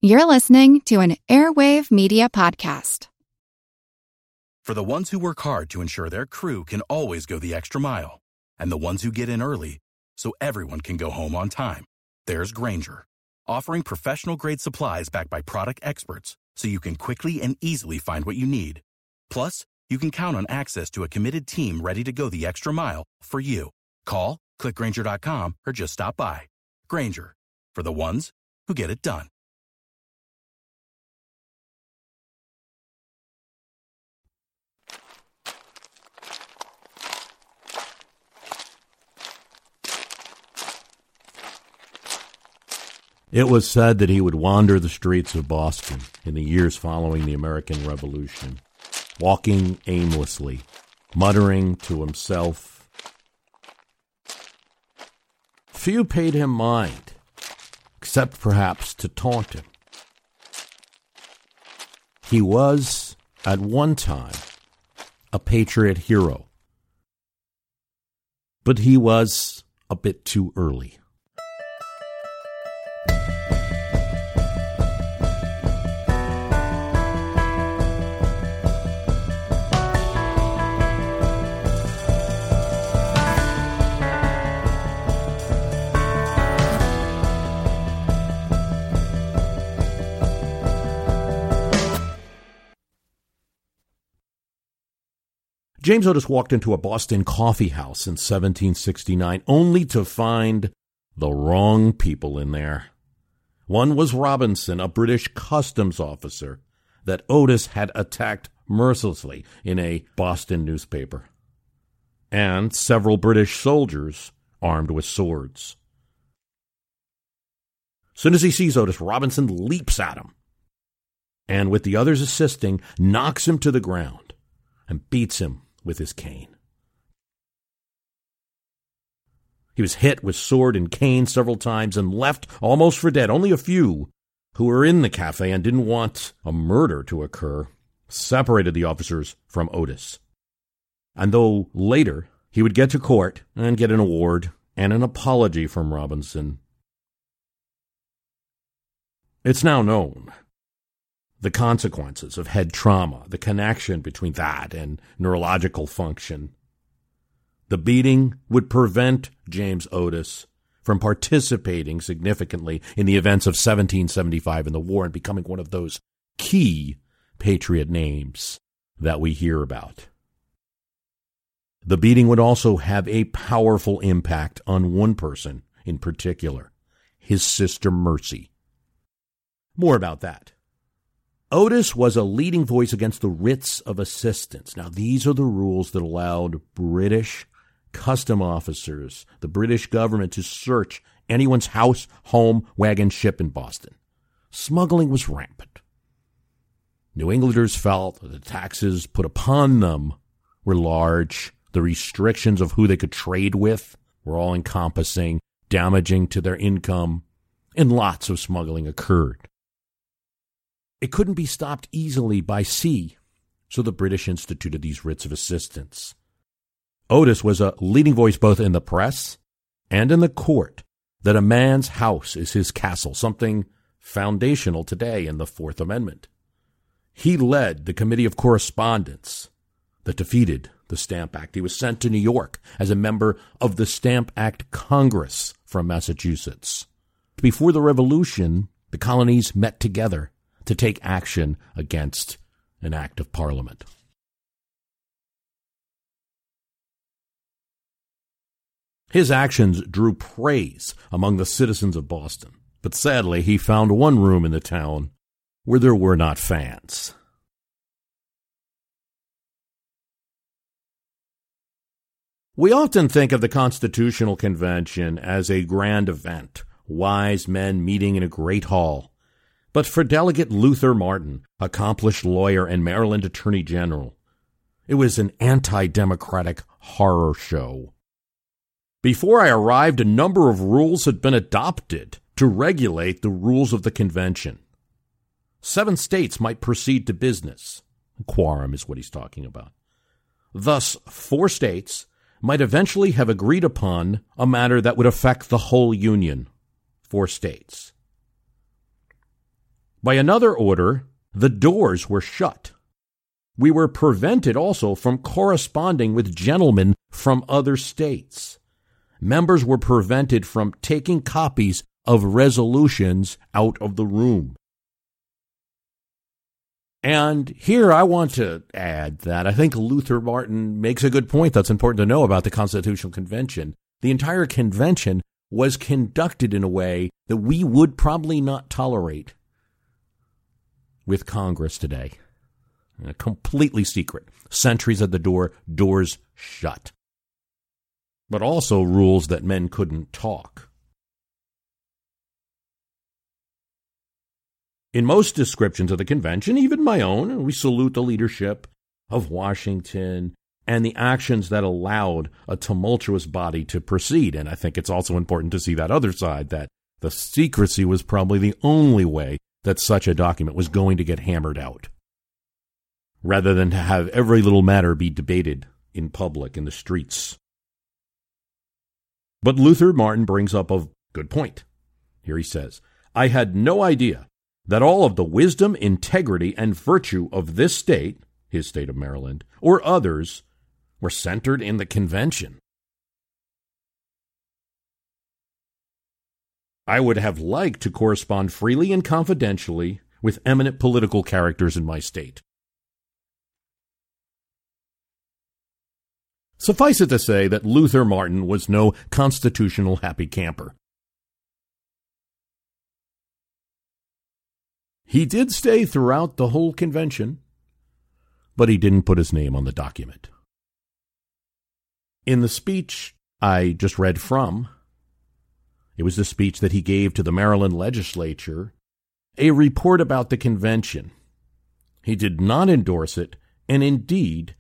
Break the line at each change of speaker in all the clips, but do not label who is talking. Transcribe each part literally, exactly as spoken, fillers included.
You're listening to an Airwave Media Podcast.
For the ones who work hard to ensure their crew can always go the extra mile, and the ones who get in early so everyone can go home on time, there's Grainger, offering professional-grade supplies backed by product experts so you can quickly and easily find what you need. Plus, you can count on access to a committed team ready to go the extra mile for you. Call, click Grainger dot com, or just stop by. Grainger, for the ones who get it done.
It was said that he would wander the streets of Boston in the years following the American Revolution, walking aimlessly, muttering to himself. Few paid him mind, except perhaps to taunt him. He was, at one time, a patriot hero, but he was a bit too early. James Otis walked into a Boston coffee house in seventeen sixty-nine, only to find the wrong people in there. One was Robinson, a British customs officer that Otis had attacked mercilessly in a Boston newspaper, and several British soldiers armed with swords. As soon as he sees Otis, Robinson leaps at him, and with the others assisting, knocks him to the ground and beats him with his cane. He was hit with sword and cane several times and left almost for dead. Only a few who were in the cafe and didn't want a murder to occur separated the officers from Otis. And though later he would get to court and get an award and an apology from Robinson, it's now known the consequences of head trauma, the connection between that and neurological function. The beating would prevent James Otis from participating significantly in the events of seventeen seventy-five in the war and becoming one of those key patriot names that we hear about. The beating would also have a powerful impact on one person in particular, his sister Mercy. More about that. Otis was a leading voice against the writs of assistance. Now, these are the rules that allowed British custom officers, the British government, to search anyone's house, home, wagon, ship in Boston. Smuggling was rampant. New Englanders felt that the taxes put upon them were large. The restrictions of who they could trade with were all-encompassing, damaging to their income, and lots of smuggling occurred. It couldn't be stopped easily by sea, so the British instituted these writs of assistance. Otis was a leading voice both in the press and in the court that a man's house is his castle, something foundational today in the Fourth Amendment. He led the Committee of Correspondence that defeated the Stamp Act. He was sent to New York as a member of the Stamp Act Congress from Massachusetts. Before the Revolution, the colonies met together to take action against an act of Parliament. His actions drew praise among the citizens of Boston, but sadly he found one room in the town where there were not fans. We often think of the Constitutional Convention as a grand event, wise men meeting in a great hall. But for Delegate Luther Martin, accomplished lawyer and Maryland Attorney General, it was an anti-democratic horror show. Before I arrived, a number of rules had been adopted to regulate the rules of the convention. Seven states might proceed to business. Quorum is what he's talking about. Thus, four states might eventually have agreed upon a matter that would affect the whole Union. Four states. By another order, the doors were shut. We were prevented also from corresponding with gentlemen from other states. Members were prevented from taking copies of resolutions out of the room. And here I want to add that I think Luther Martin makes a good point that's important to know about the Constitutional Convention. The entire convention was conducted in a way that we would probably not tolerate with Congress today. Uh, completely secret. Sentries at the door, doors shut. But also rules that men couldn't talk. In most descriptions of the convention, even my own, we salute the leadership of Washington and the actions that allowed a tumultuous body to proceed. And I think it's also important to see that other side, that the secrecy was probably the only way that such a document was going to get hammered out, rather than to have every little matter be debated in public, in the streets. But Luther Martin brings up a good point. Here he says, I had no idea that all of the wisdom, integrity, and virtue of this state, his state of Maryland, or others, were centered in the convention. I would have liked to correspond freely and confidentially with eminent political characters in my state. Suffice it to say that Luther Martin was no constitutional happy camper. He did stay throughout the whole convention, but he didn't put his name on the document. In the speech I just read from, it was the speech that he gave to the Maryland legislature, a report about the convention. He did not endorse it, and indeed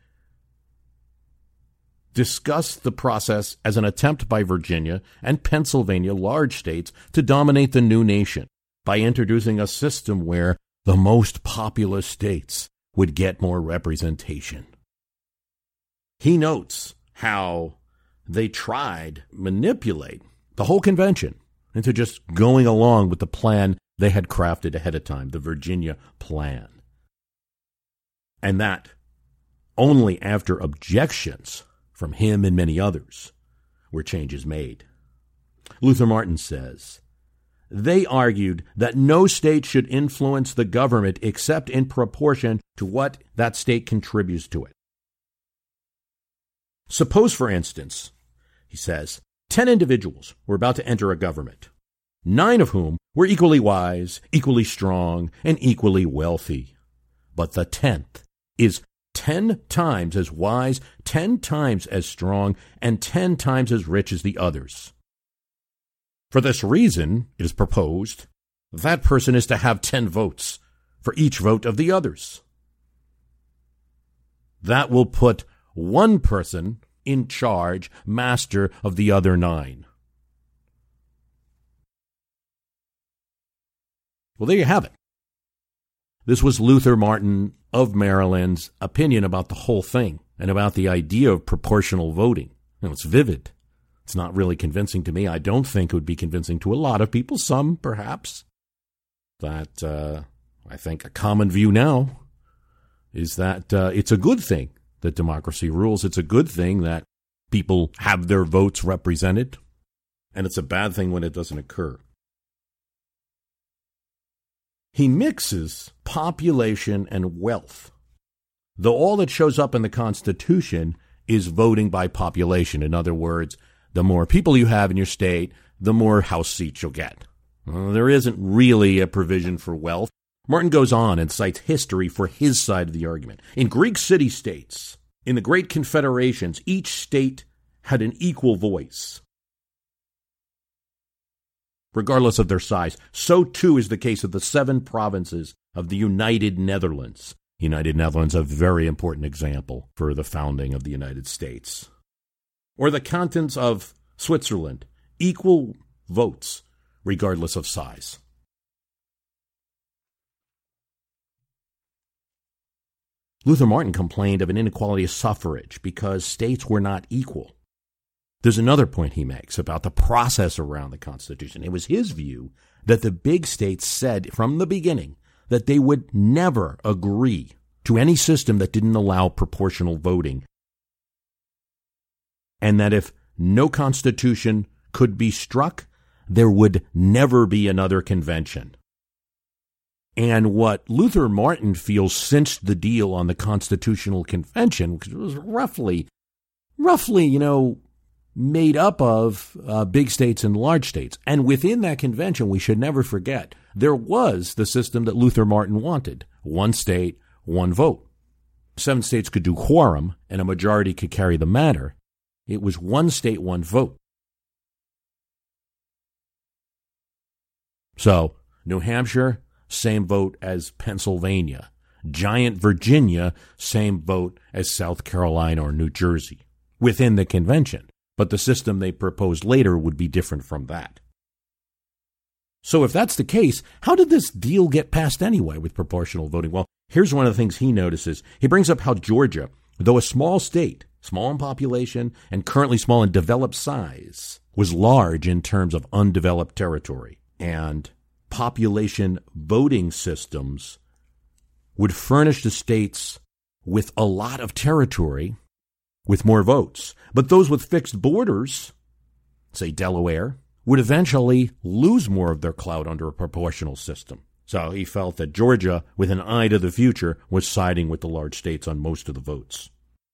discussed the process as an attempt by Virginia and Pennsylvania, large states, to dominate the new nation by introducing a system where the most populous states would get more representation. He notes how they tried to manipulate the whole convention into just going along with the plan they had crafted ahead of time, the Virginia plan. And that only after objections from him and many others were changes made. Luther Martin says, they argued that no state should influence the government except in proportion to what that state contributes to it. Suppose, for instance, he says, ten individuals were about to enter a government, nine of whom were equally wise, equally strong, and equally wealthy. But the tenth is ten times as wise, ten times as strong, and ten times as rich as the others. For this reason, it is proposed that person is to have ten votes for each vote of the others. That will put one person in charge, master of the other nine. Well, there you have it. This was Luther Martin of Maryland's opinion about the whole thing and about the idea of proportional voting. Now, it's vivid. It's not really convincing to me. I don't think it would be convincing to a lot of people, some perhaps. That uh, I think a common view now is that uh, it's a good thing that democracy rules. It's a good thing that people have their votes represented, and it's a bad thing when it doesn't occur. He mixes population and wealth, though all that shows up in the Constitution is voting by population. In other words, the more people you have in your state, the more House seats you'll get. Well, there isn't really a provision for wealth. Martin goes on and cites history for his side of the argument. In Greek city-states, in the great confederations, each state had an equal voice, regardless of their size. So too is the case of the seven provinces of the United Netherlands. United Netherlands, a very important example for the founding of the United States. Or the cantons of Switzerland, equal votes, regardless of size. Luther Martin complained of an inequality of suffrage because states were not equal. There's another point he makes about the process around the Constitution. It was his view that the big states said from the beginning that they would never agree to any system that didn't allow proportional voting, and that if no constitution could be struck, there would never be another convention. And what Luther Martin feels cinched the deal on the Constitutional Convention, because it was roughly, roughly, you know, made up of uh, big states and large states. And within that convention, we should never forget, there was the system that Luther Martin wanted. One state, one vote. Seven states could do quorum, and a majority could carry the matter. It was one state, one vote. So, New Hampshire, same vote as Pennsylvania. Giant Virginia, same vote as South Carolina or New Jersey within the convention. But the system they proposed later would be different from that. So if that's the case, how did this deal get passed anyway with proportional voting? Well, here's one of the things he notices. He brings up how Georgia, though a small state, small in population and currently small in developed size, was large in terms of undeveloped territory. And population voting systems would furnish the states with a lot of territory with more votes. But those with fixed borders, say Delaware, would eventually lose more of their clout under a proportional system. So he felt that Georgia, with an eye to the future, was siding with the large states on most of the votes.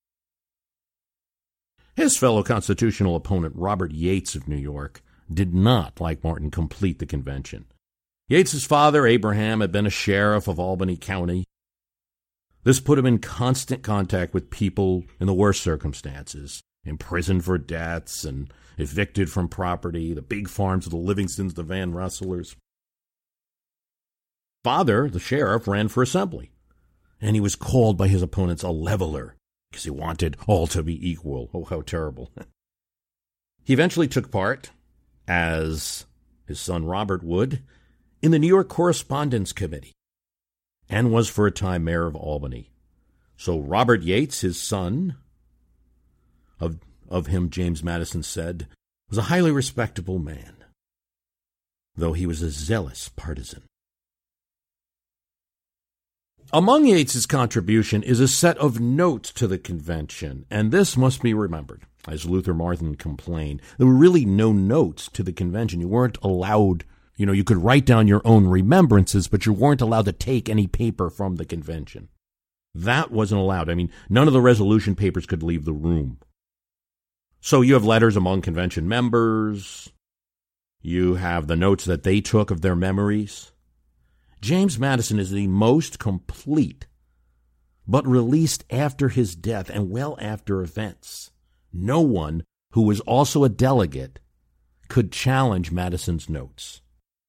His fellow constitutional opponent, Robert Yates of New York, did not, like Martin, complete the convention. Yates's father, Abraham, had been a sheriff of Albany County. This put him in constant contact with people in the worst circumstances, imprisoned for debts and evicted from property, the big farms of the Livingstons, the Van Russelers. Father, the sheriff, ran for assembly, and he was called by his opponents a leveler because he wanted all to be equal. Oh, how terrible. He eventually took part, as his son Robert would, in the New York Correspondence Committee, and was for a time mayor of Albany. So Robert Yates, his son, of, of him James Madison said, was a highly respectable man, though he was a zealous partisan. Among Yates's contribution is a set of notes to the convention, and this must be remembered. As Luther Martin complained, there were really no notes to the convention. You weren't allowed, you know, you could write down your own remembrances, but you weren't allowed to take any paper from the convention. That wasn't allowed. I mean, none of the resolution papers could leave the room. So you have letters among convention members. You have the notes that they took of their memories. James Madison is the most complete, but released after his death and well after events. No one who was also a delegate could challenge Madison's notes.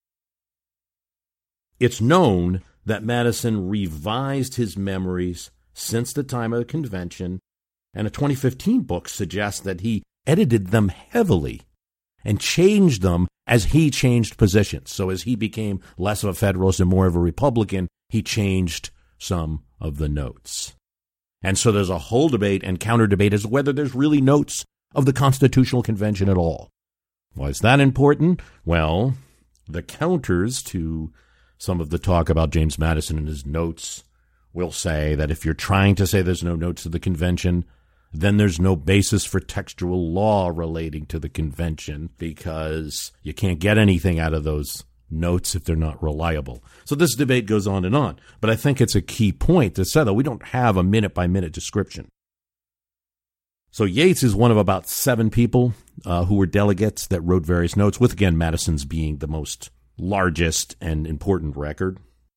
It's known that Madison revised his memories since the time of the convention, and a twenty fifteen book suggests that he edited them heavily and changed them as he changed positions. So as he became less of a Federalist and more of a Republican, he changed some of the notes. And so there's a whole debate and counter-debate as to whether there's really notes of the Constitutional Convention at all. Why is that important? Well, the counters to some of the talk about James Madison and his notes will say that if you're trying to say there's no notes of the convention, then there's no basis for textual law relating to the convention because you can't get anything out of those notes if they're not reliable. So this debate goes on and on, but I think it's a key point to say that we don't have a minute-by-minute description. So Yates is one of about seven people uh, who were delegates that wrote various notes, with, again, Madison's being the most largest and important record.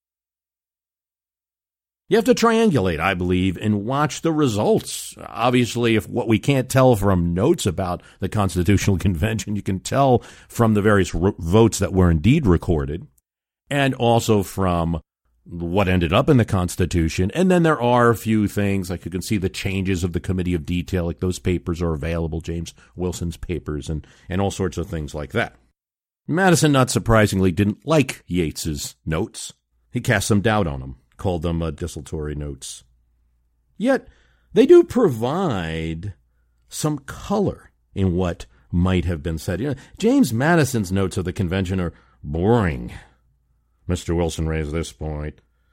You have to triangulate, I believe, and watch the results. Obviously, if what we can't tell from notes about the Constitutional Convention, you can tell from the various ro- votes that were indeed recorded, and also from what ended up in the Constitution. And then there are a few things, like you can see the changes of the Committee of Detail, like those papers are available, James Wilson's papers, and, and all sorts of things like that. Madison, not surprisingly, didn't like Yates's notes. He cast some doubt on them, called them uh, desultory notes. Yet, they do provide some color in what might have been said. You know, James Madison's notes of the convention are boring. Mister Wilson raised this point.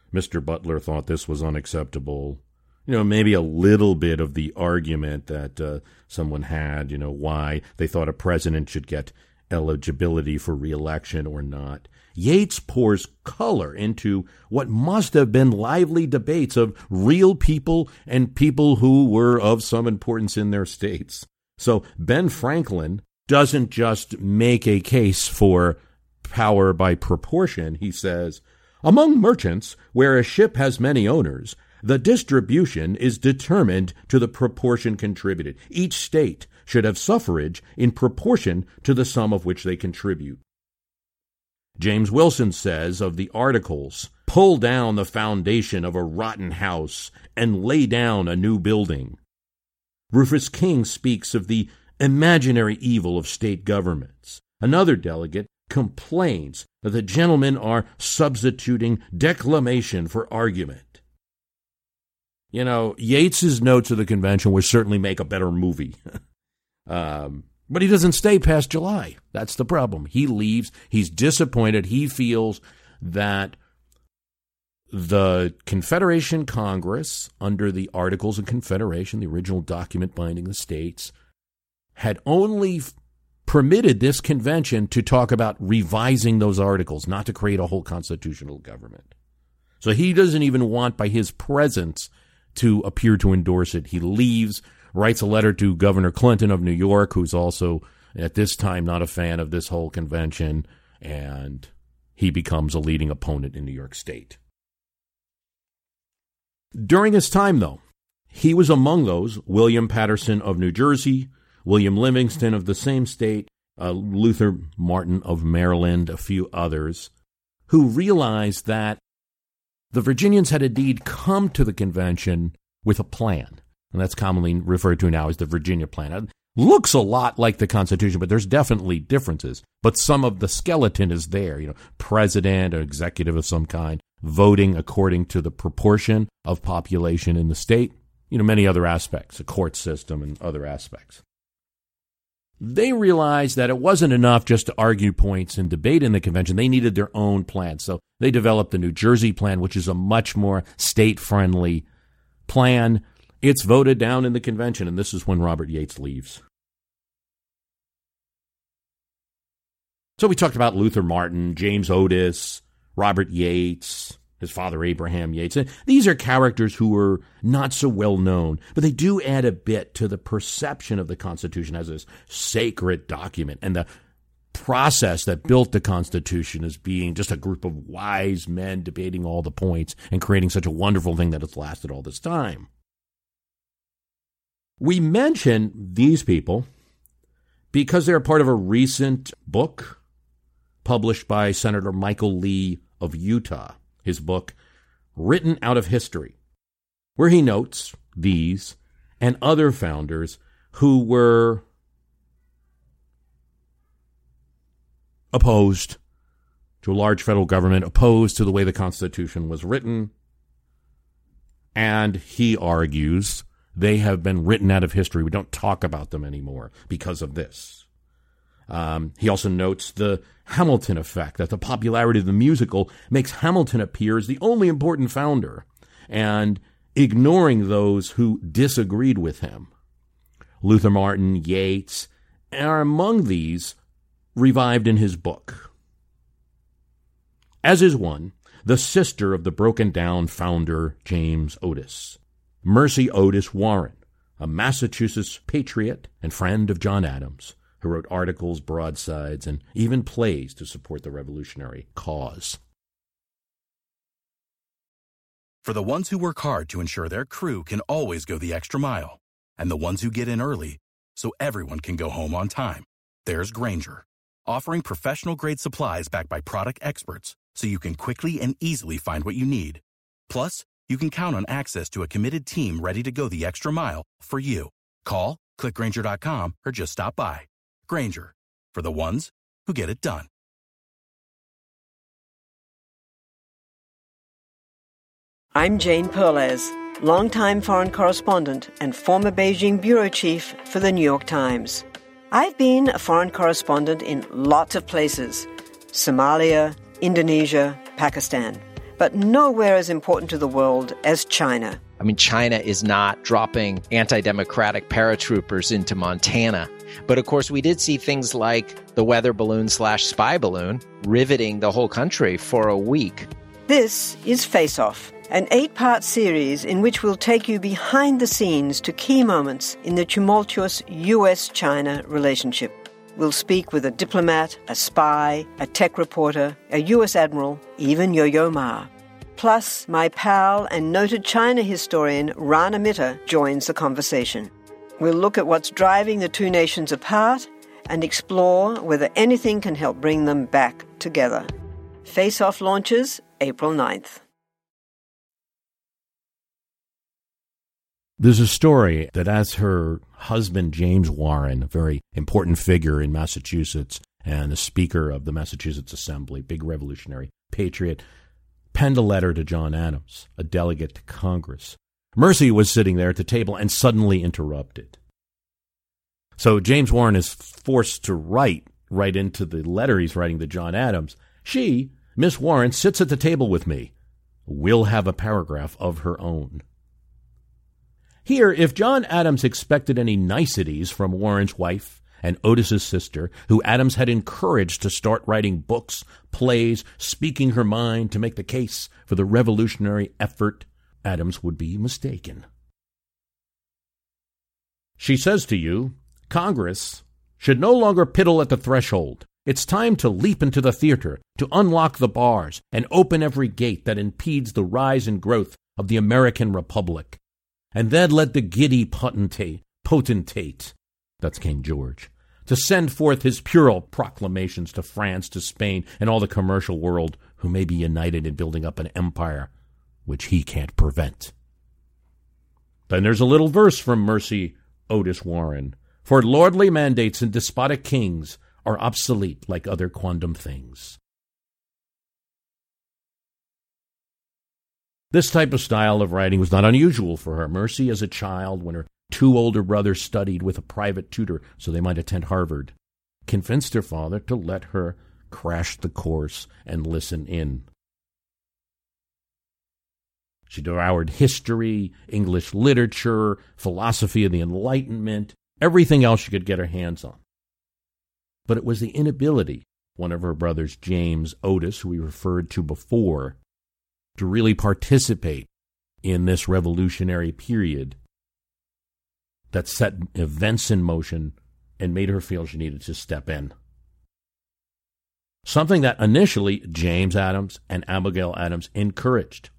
Mister Butler thought this was unacceptable. You know, maybe a little bit of the argument that uh, someone had, you know, why they thought a president should get eligibility for re-election or not. Yates pours color into what must have been lively debates of real people and people who were of some importance in their states. So Ben Franklin doesn't just make a case for power by proportion. He says, among merchants, where a ship has many owners, the distribution is determined to the proportion contributed. Each state should have suffrage in proportion to the sum of which they contribute. James Wilson says of the Articles, pull down the foundation of a rotten house and lay down a new building. Rufus King speaks of the imaginary evil of state governments. Another delegate complains that the gentlemen are substituting declamation for argument. You know, Yates's notes of the convention would certainly make a better movie. um, but he doesn't stay past July. That's the problem. He leaves. He's disappointed. He feels that the Confederation Congress, under the Articles of Confederation, the original document binding the states, had only f- permitted this convention to talk about revising those articles, not to create a whole constitutional government. So he doesn't even want, by his presence, to appear to endorse it. He leaves, writes a letter to Governor Clinton of New York, who's also at this time not a fan of this whole convention, and he becomes a leading opponent in New York State. During his time, though, he was among those, William Patterson of New Jersey, William Livingston of the same state, uh, Luther Martin of Maryland, a few others, who realized that the Virginians had indeed come to the convention with a plan, and that's commonly referred to now as the Virginia Plan. It looks a lot like the Constitution, but there's definitely differences. But some of the skeleton is there, you know, president or executive of some kind, voting according to the proportion of population in the state, you know, many other aspects, a court system and other aspects. They realized that it wasn't enough just to argue points and debate in the convention. They needed their own plan. So they developed the New Jersey Plan, which is a much more state-friendly plan. It's voted down in the convention, and this is when Robert Yates leaves. So we talked about Luther Martin, James Otis, Robert Yates, his father Abraham Yates. And these are characters who were not so well known, but they do add a bit to the perception of the Constitution as this sacred document, and the process that built the Constitution as being just a group of wise men debating all the points and creating such a wonderful thing that has lasted all this time. We mention these people because they're part of a recent book published by Senator Michael Lee of Utah, his book, Written Out of History, where he notes these and other founders who were opposed to a large federal government, opposed to the way the Constitution was written, and he argues they have been written out of history. We don't talk about them anymore because of this. Um, he also notes the Hamilton effect, that the popularity of the musical makes Hamilton appear as the only important founder, and ignoring those who disagreed with him. Luther Martin, Yates, are among these revived in his book, as is one, the sister of the broken-down founder James Otis, Mercy Otis Warren, a Massachusetts patriot and friend of John Adams, who wrote articles, broadsides, and even plays to support the revolutionary cause.
For the ones who work hard to ensure their crew can always go the extra mile, and the ones who get in early so everyone can go home on time, there's Grainger, offering professional-grade supplies backed by product experts so you can quickly and easily find what you need. Plus, you can count on access to a committed team ready to go the extra mile for you. Call, click Grainger dot com, or just stop by. Grainger, for the ones who get it done.
I'm Jane Perlez, longtime foreign correspondent and former Beijing bureau chief for the New York Times. I've been a foreign correspondent in lots of places: Somalia, Indonesia, Pakistan. but nowhere as important to the world as China.
I mean, China is not dropping anti-democratic paratroopers into Montana. But of course, we did see things like the weather balloon slash spy balloon riveting the whole country for a week.
This is Face Off, an eight-part series in which we'll take you behind the scenes to key moments in the tumultuous U S China relationship. We'll speak with a diplomat, a spy, a tech reporter, a U S admiral, even Yo-Yo Ma. Plus, my pal and noted China historian Rana Mitter joins the conversation. We'll look at what's driving the two nations apart and explore whether anything can help bring them back together. Face Off launches April ninth.
There's a story that as her husband, James Warren, a very important figure in Massachusetts and the Speaker of the Massachusetts Assembly, big revolutionary patriot, penned a letter to John Adams, a delegate to Congress. Mercy was sitting there at the table and suddenly interrupted. So James Warren is forced to write right into the letter he's writing to John Adams. She, Miss Warren, sits at the table with me. We'll have a paragraph of her own. Here, if John Adams expected any niceties from Warren's wife and Otis's sister, who Adams had encouraged to start writing books, plays, speaking her mind to make the case for the revolutionary effort, Adams would be mistaken. She says to you, Congress should no longer piddle at the threshold. It's time to leap into the theater, to unlock the bars, and open every gate that impedes the rise and growth of the American Republic. And then let the giddy potentate, potentate, that's King George, to send forth his puerile proclamations to France, to Spain, and all the commercial world who may be united in building up an empire which he can't prevent. Then there's a little verse from Mercy Otis Warren. For lordly mandates and despotic kings are obsolete like other quondam things. This type of style of writing was not unusual for her. Mercy, as a child, when her two older brothers studied with a private tutor so they might attend Harvard, convinced her father to let her crash the course and listen in. She devoured history, English literature, philosophy of the Enlightenment, everything else she could get her hands on. But it was the inability, one of her brothers, James Otis, who we referred to before, to really participate in this revolutionary period that set events in motion and made her feel she needed to step in. Something that initially James Adams and Abigail Adams encouraged.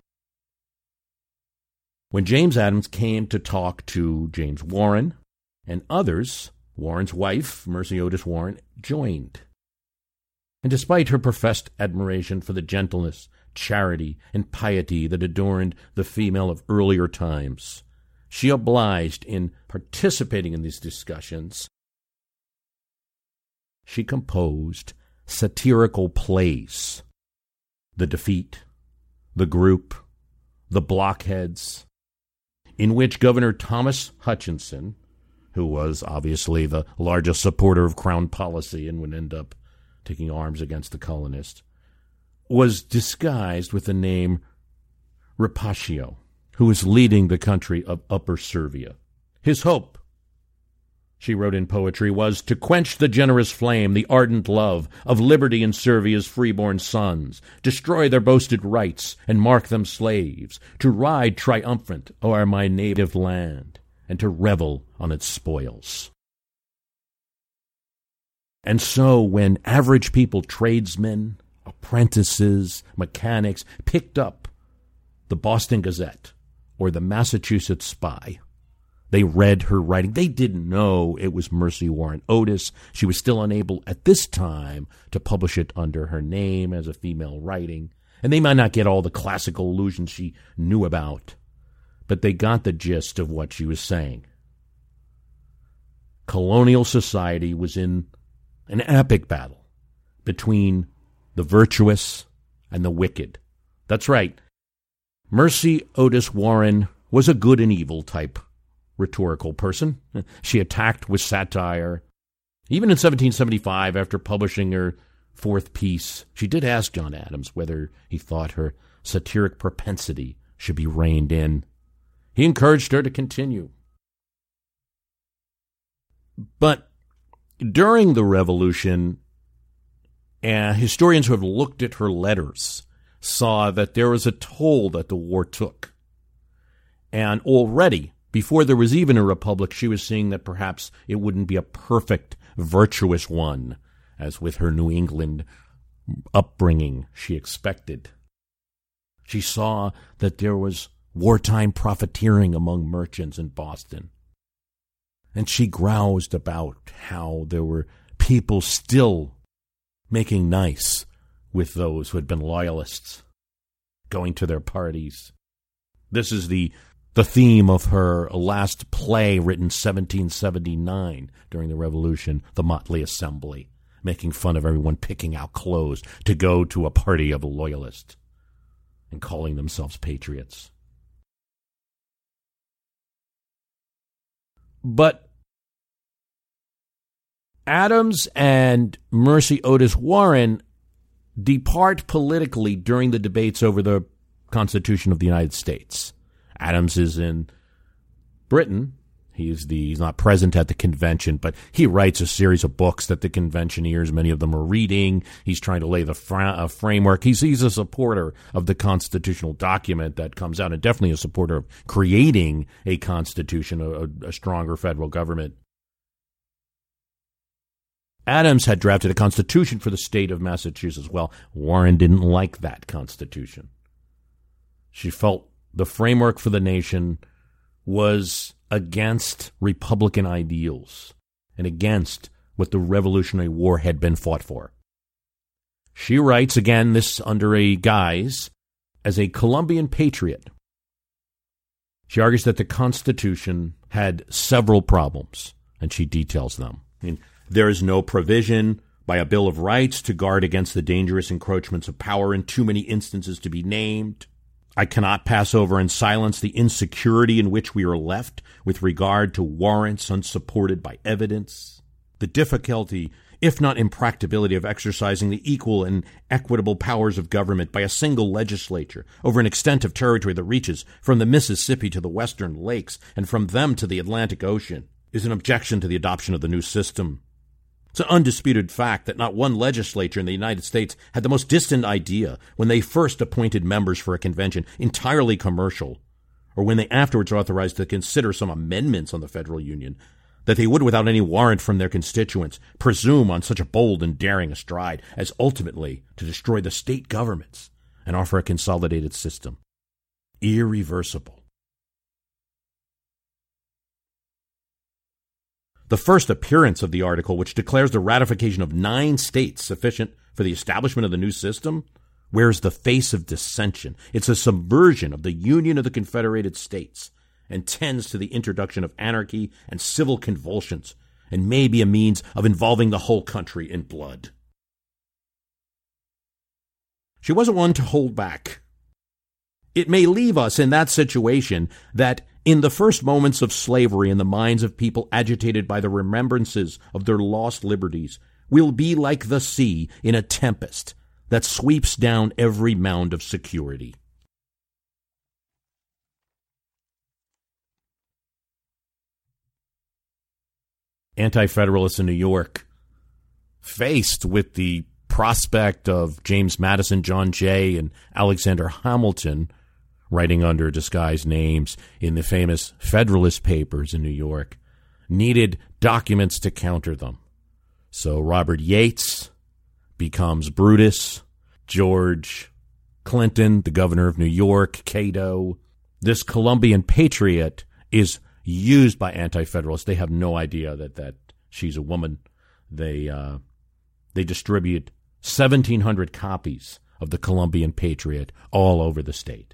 When James Adams came to talk to James Warren and others, Warren's wife, Mercy Otis Warren, joined. And despite her professed admiration for the gentleness, charity, and piety that adorned the female of earlier times, she obliged in participating in these discussions. She composed satirical plays, The Defeat, The Group, The Blockheads, in which Governor Thomas Hutchinson, who was obviously the largest supporter of Crown policy and would end up taking arms against the colonists, was disguised with the name Rapaccio, who was leading the country of Upper Servia. His hope, she wrote in poetry, was to quench the generous flame, the ardent love of liberty in Servia's freeborn sons, destroy their boasted rights and mark them slaves, to ride triumphant o'er my native land, and to revel on its spoils. And so when average people, tradesmen, apprentices, mechanics, picked up the Boston Gazette or the Massachusetts Spy, they read her writing. They didn't know it was Mercy Warren Otis. She was still unable at this time to publish it under her name as a female writing. And they might not get all the classical allusions she knew about, but they got the gist of what she was saying. Colonial society was in an epic battle between the virtuous and the wicked. That's right. Mercy Otis Warren was a good and evil type rhetorical person. She attacked with satire. Even in seventeen seventy-five, after publishing her fourth piece, she did ask John Adams whether he thought her satiric propensity should be reined in. He encouraged her to continue. But during the Revolution, uh, historians who have looked at her letters saw that there was a toll that the war took. And already, before there was even a republic, she was seeing that perhaps it wouldn't be a perfect, virtuous one, as with her New England upbringing she expected. She saw that there was wartime profiteering among merchants in Boston. And she groused about how there were people still making nice with those who had been loyalists, going to their parties. This is the the theme of her last play, written seventeen seventy-nine during the Revolution, The Motley Assembly, making fun of everyone picking out clothes to go to a party of a loyalist and calling themselves patriots. But Adams and Mercy Otis Warren depart politically during the debates over the Constitution of the United States. Adams is in Britain. He's the he's not present at the convention, but he writes a series of books that the conventioneers, many of them, are reading. He's trying to lay the fra- uh, framework. He's, he's a supporter of the constitutional document that comes out, and definitely a supporter of creating a constitution, a, a stronger federal government. Adams had drafted a constitution for the state of Massachusetts. Well, Warren didn't like that constitution. She felt the framework for the nation was against Republican ideals and against what the Revolutionary War had been fought for. She writes, again, this under a guise, as a Columbian patriot. She argues that the Constitution had several problems, and she details them. I mean, there is no provision by a Bill of Rights to guard against the dangerous encroachments of power in too many instances to be named. I cannot pass over in silence the insecurity in which we are left with regard to warrants unsupported by evidence, the difficulty, if not impracticability, of exercising the equal and equitable powers of government by a single legislature over an extent of territory that reaches from the Mississippi to the Western Lakes and from them to the Atlantic Ocean, is an objection to the adoption of the new system. It's an undisputed fact that not one legislature in the United States had the most distant idea when they first appointed members for a convention entirely commercial, or when they afterwards were authorized to consider some amendments on the federal union, that they would, without any warrant from their constituents, presume on such a bold and daring a stride as ultimately to destroy the state governments and offer a consolidated system. Irreversible. The first appearance of the article, which declares the ratification of nine states sufficient for the establishment of the new system, wears the face of dissension. It's a subversion of the Union of the Confederated States and tends to the introduction of anarchy and civil convulsions, and may be a means of involving the whole country in blood. She wasn't one to hold back. It may leave us in that situation that in the first moments of slavery in the minds of people agitated by the remembrances of their lost liberties, we'll be like the sea in a tempest that sweeps down every mound of security. Anti-Federalists in New York, faced with the prospect of James Madison, John Jay, and Alexander Hamilton writing under disguised names in the famous Federalist Papers in New York, needed documents to counter them. So Robert Yates becomes Brutus, George Clinton, the governor of New York, Cato. This Columbian patriot is used by anti-federalists. They have no idea that, that she's a woman. They uh, they distribute seventeen hundred copies of the Columbian Patriot all over the state.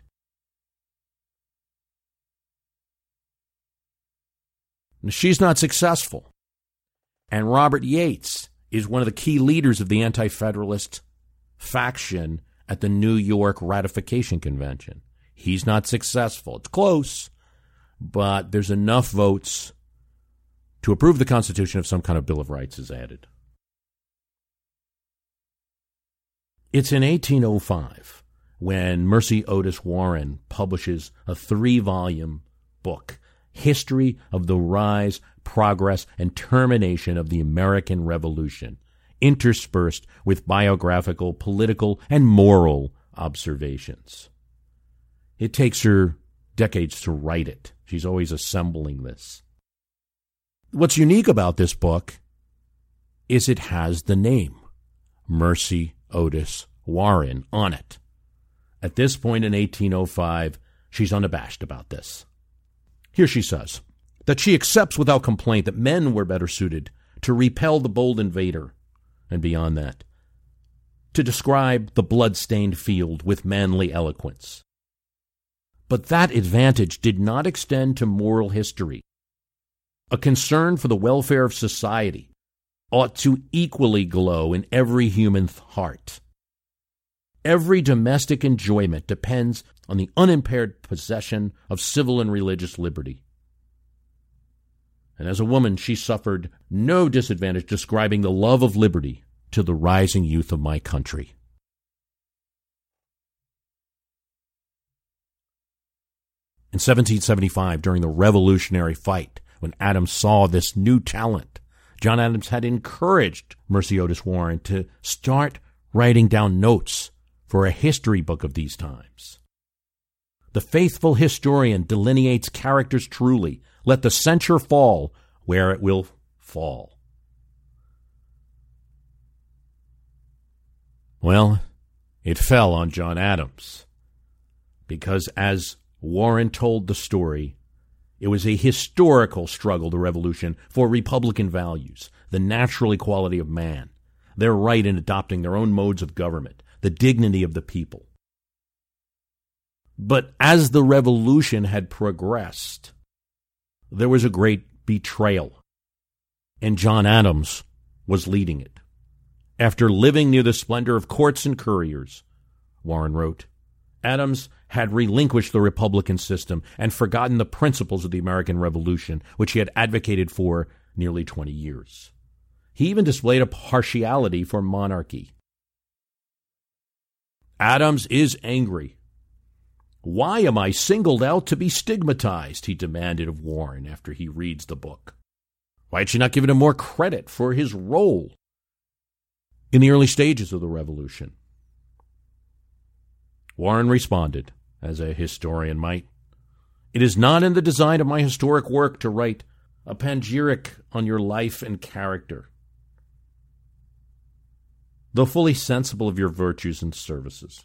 She's not successful. And Robert Yates is one of the key leaders of the anti-federalist faction at the New York Ratification Convention. He's not successful. It's close, but there's enough votes to approve the Constitution if some kind of Bill of Rights is added. It's in eighteen oh five when Mercy Otis Warren publishes a three-volume book, History of the Rise, Progress, and Termination of the American Revolution, interspersed with biographical, political, and moral observations. It takes her decades to write it. She's always assembling this. What's unique about this book is it has the name Mercy Otis Warren on it. At this point in eighteen oh five, she's unabashed about this. Here she says that she accepts without complaint that men were better suited to repel the bold invader, and beyond that, to describe the blood-stained field with manly eloquence. But that advantage did not extend to moral history. A concern for the welfare of society ought to equally glow in every human heart. Every domestic enjoyment depends on the unimpaired possession of civil and religious liberty. And as a woman, she suffered no disadvantage describing the love of liberty to the rising youth of my country. In seventeen seventy-five, during the Revolutionary fight, when Adams saw this new talent, John Adams had encouraged Mercy Otis Warren to start writing down notes for a history book of these times. The faithful historian delineates characters truly. Let the censure fall where it will fall. Well, it fell on John Adams, because as Warren told the story, it was a historical struggle, the Revolution, for Republican values, the natural equality of man, their right in adopting their own modes of government, the dignity of the people. But as the Revolution had progressed, there was a great betrayal, and John Adams was leading it. After living near the splendor of courts and couriers, Warren wrote, Adams had relinquished the Republican system and forgotten the principles of the American Revolution, which he had advocated for nearly twenty years. He even displayed a partiality for monarchy. Adams is angry. Why am I singled out to be stigmatized? He demanded of Warren after he reads the book. Why had she not given him more credit for his role in the early stages of the Revolution? Warren responded, as a historian might, It is not in the design of my historic work to write a panegyric on your life and character, though fully sensible of your virtues and services.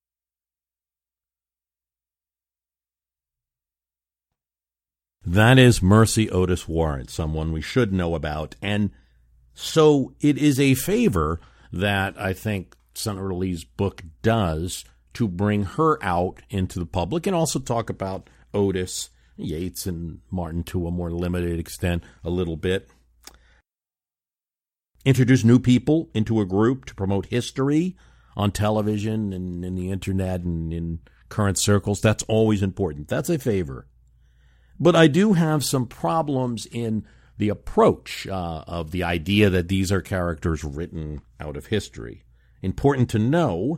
That is Mercy Otis Warren, someone we should know about. And so it is a favor that I think Senator Lee's book does to bring her out into the public and also talk about Otis, Yates, and Martin to a more limited extent a little bit. Introduce new people into a group to promote history on television and in the internet and in current circles. That's always important. That's a favor. But I do have some problems in the approach uh, of the idea that these are characters written out of history. Important to know,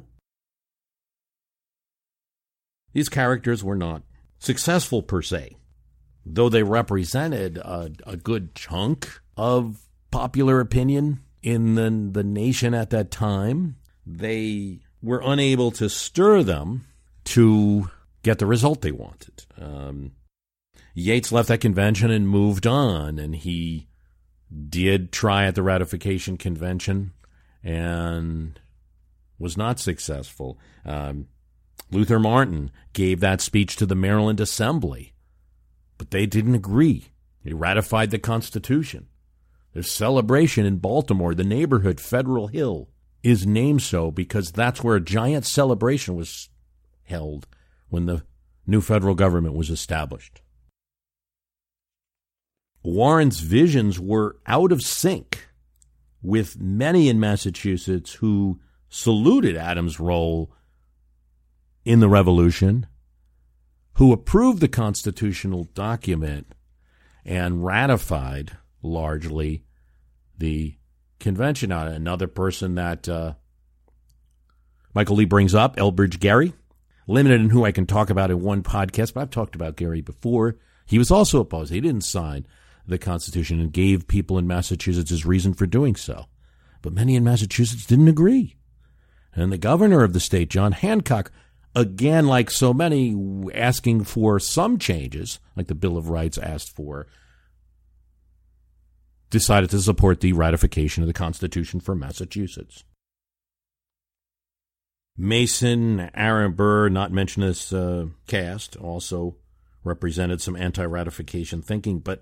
these characters were not successful per se, though they represented a, a good chunk of popular opinion in the, the nation at that time. They were unable to stir them to get the result they wanted. Um, Yates left that convention and moved on, and he did try at the ratification convention and was not successful. Um, Luther Martin gave that speech to the Maryland Assembly, but they didn't agree. He ratified the Constitution. There's celebration in Baltimore. The neighborhood, Federal Hill, is named so because that's where a giant celebration was held when the new federal government was established. Warren's visions were out of sync with many in Massachusetts who saluted Adams' role in the Revolution, who approved the constitutional document and ratified largely the convention. Another person that uh, Michael Lee brings up, Elbridge Gerry, limited in who I can talk about in one podcast, but I've talked about Gary before. He was also opposed. He didn't sign the Constitution and gave people in Massachusetts his reason for doing so. But many in Massachusetts didn't agree. And the governor of the state, John Hancock, again, like so many, asking for some changes, like the Bill of Rights asked for, decided to support the ratification of the Constitution for Massachusetts. Mason, Aaron Burr, not mentioned this uh, cast, also represented some anti-ratification thinking, but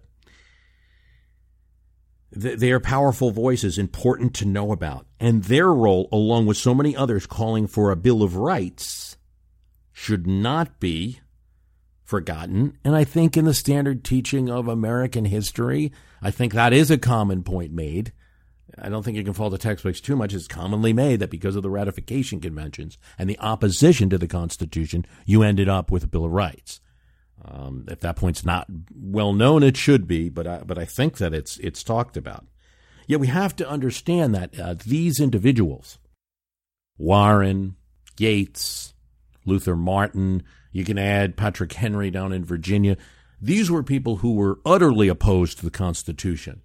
th- they are powerful voices, important to know about. And their role, along with so many others calling for a Bill of Rights, should not be forgotten. And I think in the standard teaching of American history, I think that is a common point made. I don't think you can fault the textbooks too much. It's commonly made that because of the ratification conventions and the opposition to the Constitution, you ended up with a Bill of Rights. Um, if that point's not well known, it should be, but I, but I think that it's it's talked about. Yet we have to understand that uh, these individuals, Warren, Gates, Luther Martin, you can add Patrick Henry down in Virginia, these were people who were utterly opposed to the Constitution.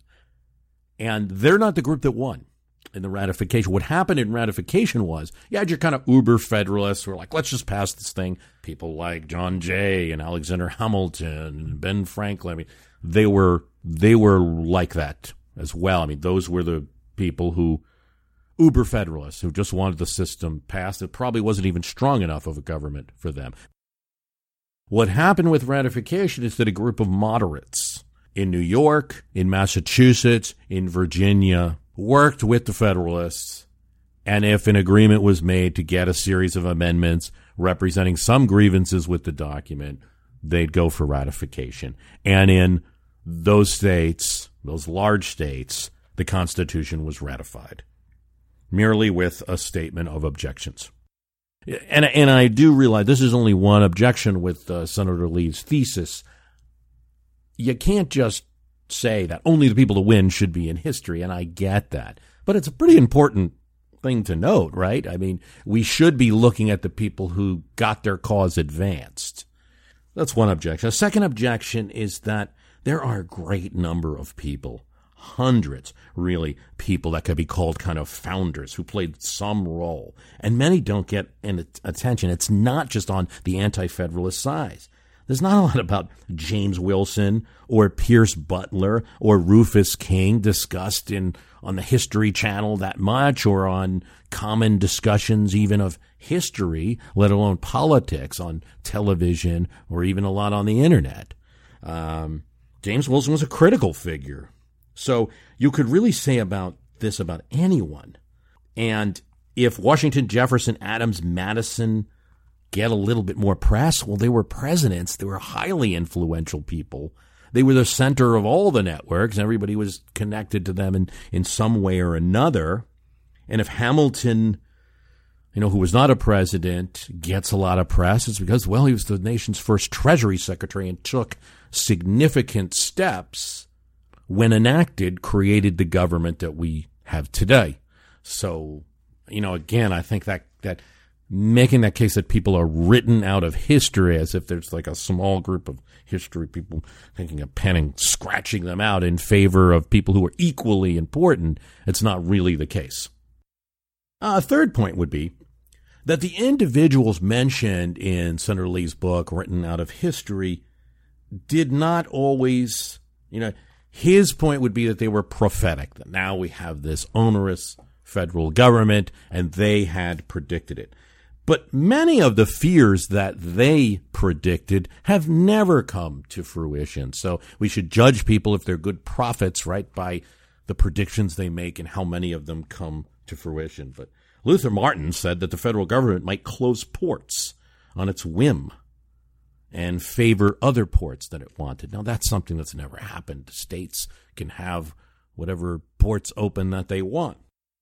And they're not the group that won in the ratification. What happened in ratification was, you had your kind of uber-federalists who were like, let's just pass this thing. People like John Jay and Alexander Hamilton and Ben Franklin. I mean, they were they were like that as well. I mean, those were the people who, uber-federalists, who just wanted the system passed. It probably wasn't even strong enough of a government for them. What happened with ratification is that a group of moderates in New York, in Massachusetts, in Virginia, worked with the Federalists, and if an agreement was made to get a series of amendments representing some grievances with the document, they'd go for ratification. And in those states, those large states, the Constitution was ratified, merely with a statement of objections. And, and I do realize this is only one objection with uh, Senator Lee's thesis. You can't just say that only the people to win should be in history, and I get that. But it's a pretty important thing to note, right? I mean, we should be looking at the people who got their cause advanced. That's one objection. A second objection is that there are a great number of people, hundreds, really, people that could be called kind of founders who played some role, and many don't get any attention. It's not just on the anti-federalist side. There's not a lot about James Wilson or Pierce Butler or Rufus King discussed in on the History Channel that much, or on common discussions even of history, let alone politics, on television or even a lot on the internet. Um, James Wilson was a critical figure. So you could really say about this about anyone. And if Washington, Jefferson, Adams, Madison get a little bit more press, well, they were presidents. They were highly influential people. They were the center of all the networks. Everybody was connected to them in, in some way or another. And if Hamilton, you know, who was not a president, gets a lot of press, it's because, well, he was the nation's first Treasury Secretary and took significant steps when enacted, created the government that we have today. So, you know, again, I think that that making that case that people are written out of history as if there's like a small group of history people taking a pen and scratching them out in favor of people who are equally important, it's not really the case. Uh, a third point would be that the individuals mentioned in Senator Lee's book, Written Out of History, did not always, you know, his point would be that they were prophetic, that now we have this onerous federal government, and they had predicted it. But many of the fears that they predicted have never come to fruition. So we should judge people if they're good prophets, right, by the predictions they make and how many of them come to fruition. But Luther Martin said that the federal government might close ports on its whim and favor other ports that it wanted. Now, that's something that's never happened. States can have whatever ports open that they want.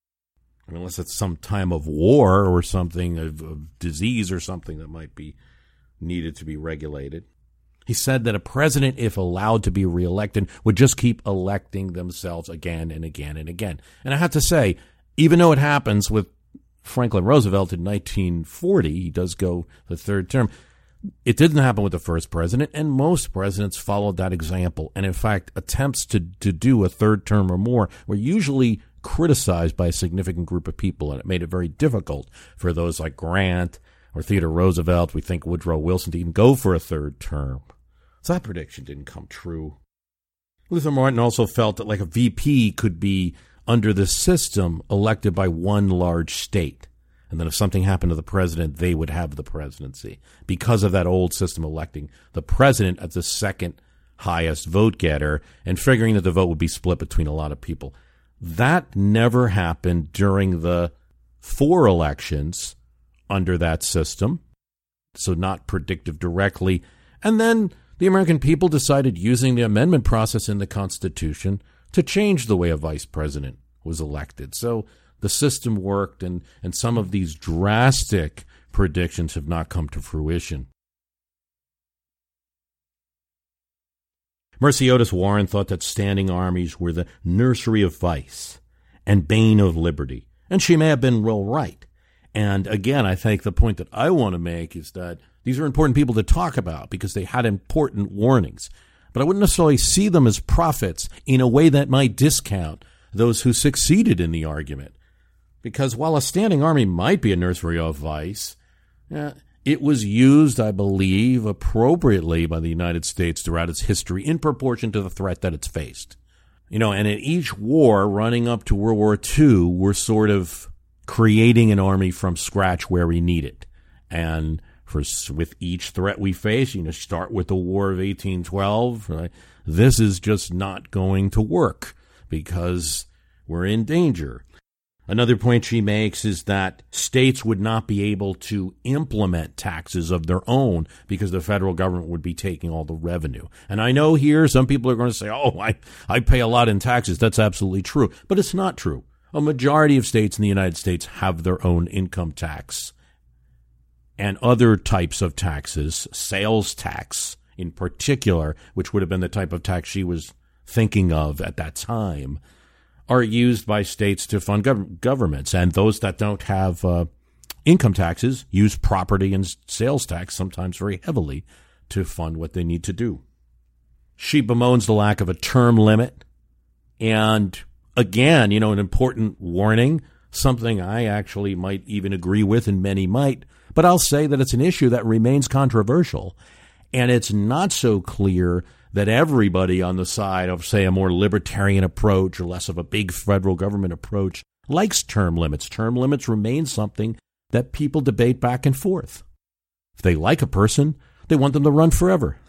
I mean, unless it's some time of war or something, of, of disease or something that might be needed to be regulated. He said that a president, if allowed to be reelected, would just keep electing themselves again and again and again. And I have to say, even though it happens with Franklin Roosevelt in nineteen forty. He does go the third term. It didn't happen with the first president, and most presidents followed that example. And in fact, attempts to, to do a third term or more were usually criticized by a significant group of people, and it made it very difficult for those like Grant or Theodore Roosevelt, we think Woodrow Wilson, to even go for a third term. So that prediction didn't come true. Luther Martin also felt that like a V P could be, under the system, elected by one large state. And then if something happened to the president, they would have the presidency because of that old system electing the president as the second highest vote getter and figuring that the vote would be split between a lot of people. That never happened during the four elections under that system, so not predictive directly. And then the American people decided, using the amendment process in the Constitution, to change the way a vice president was elected. So the system worked, and, and some of these drastic predictions have not come to fruition. Mercy Otis Warren thought that standing armies were the nursery of vice and bane of liberty, and she may have been real right. And again, I think the point that I want to make is that these are important people to talk about because they had important warnings. But I wouldn't necessarily see them as prophets in a way that might discount those who succeeded in the argument. Because while a standing army might be a nursery of vice, uh, it was used, I believe, appropriately by the United States throughout its history in proportion to the threat that it's faced. You know, and in each war running up to World War Two, we're sort of creating an army from scratch where we need it. And for with each threat we face, you know, start with the War of eighteen twelve, right? This is just not going to work because we're in danger. Another point she makes is that states would not be able to implement taxes of their own because the federal government would be taking all the revenue. And I know here some people are going to say, oh, I, I pay a lot in taxes. That's absolutely true. But it's not true. A majority of states in the United States have their own income tax and other types of taxes, sales tax in particular, which would have been the type of tax she was thinking of at that time, are used by states to fund gov- governments. And those that don't have uh, income taxes use property and sales tax, sometimes very heavily, to fund what they need to do. She bemoans the lack of a term limit. And again, you know, an important warning, something I actually might even agree with and many might, but I'll say that it's an issue that remains controversial. And it's not so clear that everybody on the side of, say, a more libertarian approach or less of a big federal government approach likes term limits. Term limits remain something that people debate back and forth. If they like a person, they want them to run forever.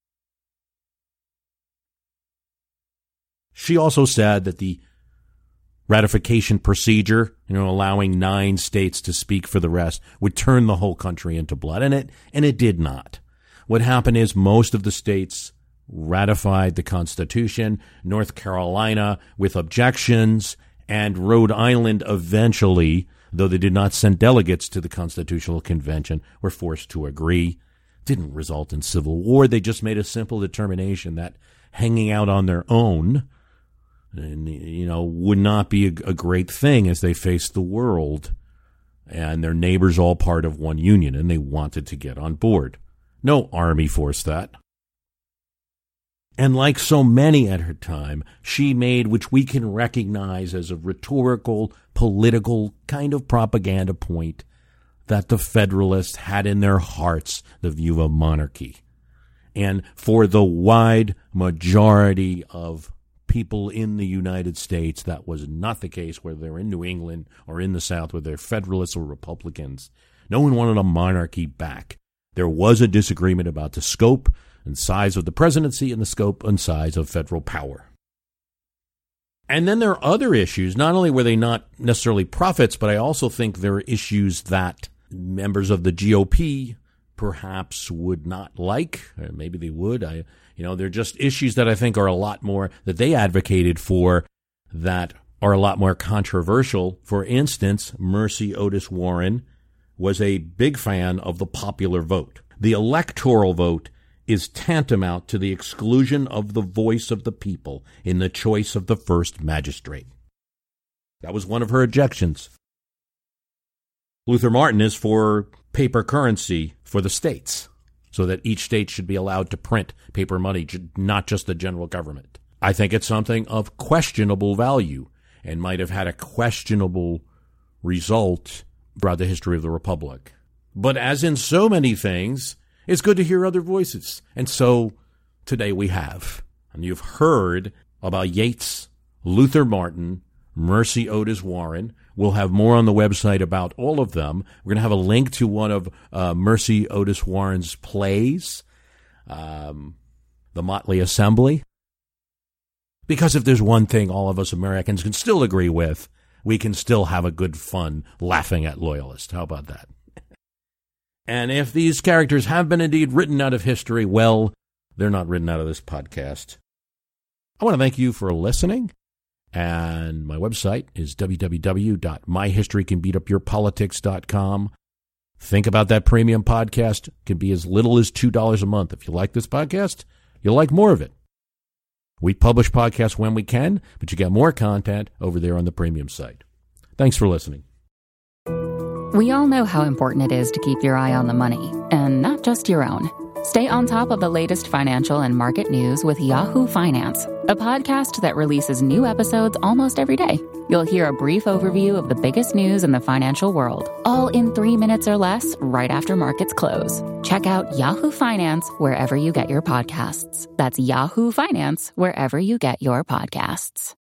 She also said that the ratification procedure, you know, allowing nine states to speak for the rest, would turn the whole country into blood, and it and it did not. What happened is most of the states ratified the Constitution, North Carolina with objections, and Rhode Island eventually, though they did not send delegates to the Constitutional Convention, were forced to agree. Didn't result in civil war. They just made a simple determination that hanging out on their own, and, you know, would not be a, a great thing as they faced the world, and their neighbors all part of one union, and they wanted to get on board. No army forced that. And like so many at her time, she made, which we can recognize as a rhetorical, political kind of propaganda point, that the Federalists had in their hearts the view of monarchy. And for the wide majority of people in the United States, that was not the case, whether they're in New England or in the South, whether they're Federalists or Republicans. No one wanted a monarchy back. There was a disagreement about the scope and size of the presidency and the scope and size of federal power. And then there are other issues. Not only were they not necessarily prophets, but I also think there are issues that members of the G O P perhaps would not like, or maybe they would. I, you know, they're just issues that I think are a lot more, that they advocated for, that are a lot more controversial. For instance, Mercy Otis Warren was a big fan of the popular vote. The electoral vote is tantamount to the exclusion of the voice of the people in the choice of the first magistrate. That was one of her objections. Luther Martin is for paper currency for the states, so that each state should be allowed to print paper money, not just the general government. I think it's something of questionable value and might have had a questionable result throughout the history of the Republic. But as in so many things, it's good to hear other voices. And so today we have. And you've heard about Yates, Luther Martin, Mercy Otis Warren. We'll have more on the website about all of them. We're going to have a link to one of uh, Mercy Otis Warren's plays, um, The Motley Assembly. Because if there's one thing all of us Americans can still agree with, we can still have a good fun laughing at loyalists. How about that? And if these characters have been indeed written out of history, well, they're not written out of this podcast. I want to thank you for listening. And my website is w w w dot my history can beat up your politics dot com. Think about that premium podcast. It can be as little as two dollars a month. If you like this podcast, you'll like more of it. We publish podcasts when we can, but you get more content over there on the premium site. Thanks for listening.
We all know how important it is to keep your eye on the money, and not just your own. Stay on top of the latest financial and market news with Yahoo Finance, a podcast that releases new episodes almost every day. You'll hear a brief overview of the biggest news in the financial world, all in three minutes or less right after markets close. Check out Yahoo Finance wherever you get your podcasts. That's Yahoo Finance wherever you get your podcasts.